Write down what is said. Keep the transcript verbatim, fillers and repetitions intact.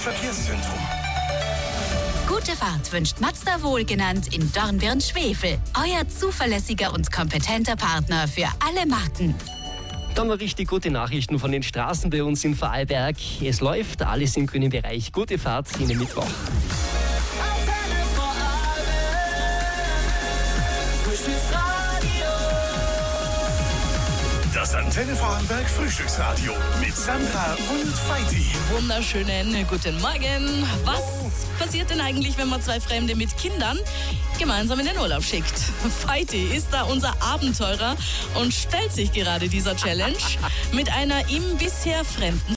Verkehrszentrum. Gute Fahrt wünscht Mazda wohlgenannt in Dornbirn-Schwefel. Euer zuverlässiger und kompetenter Partner für alle Marken. Dann noch richtig gute Nachrichten von den Straßen bei uns in Vorarlberg. Es läuft alles im grünen Bereich. Gute Fahrt in den Mittwoch. Das Antenne Vorarlberg Frühstücksradio mit Sandra und Feiti. Wunderschönen guten Morgen. Was passiert denn eigentlich, wenn man zwei Fremde mit Kindern gemeinsam in den Urlaub schickt? Feiti ist da unser Abenteurer und stellt sich gerade dieser Challenge mit einer ihm bisher fremden